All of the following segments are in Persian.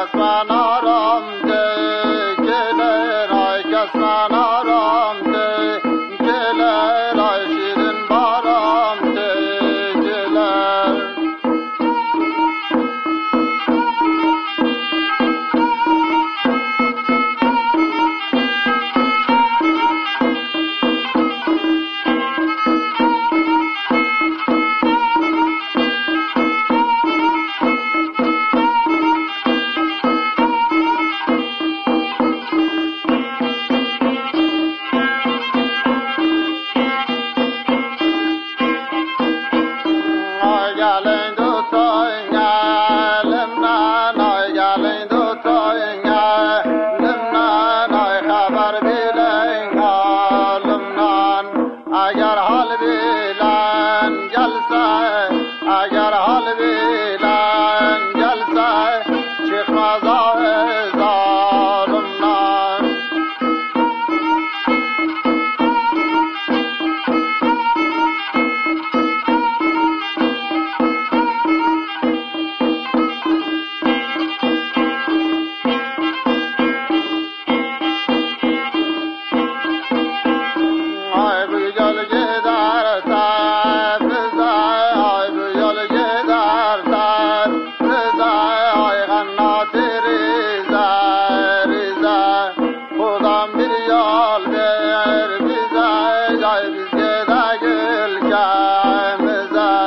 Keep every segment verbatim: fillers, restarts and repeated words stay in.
کس من آرام ده گله رای کس من آرام ده گله رای شیرین بارام ده گله اگر حال بیلن جلسه اگر حال بیلن جلسه چیخ مزای ظالمنان آی بجل جدار سر رضای آی بجل جدار سر رضای آی غنات ریزه ریزه خودم بریال بیر بیزه جای بیزه ده گل کمزه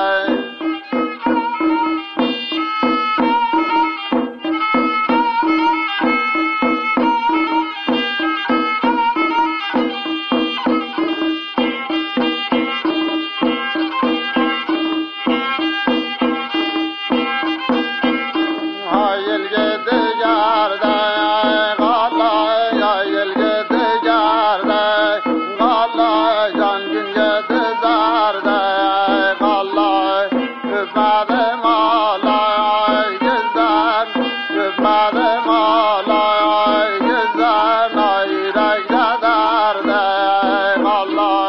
Allah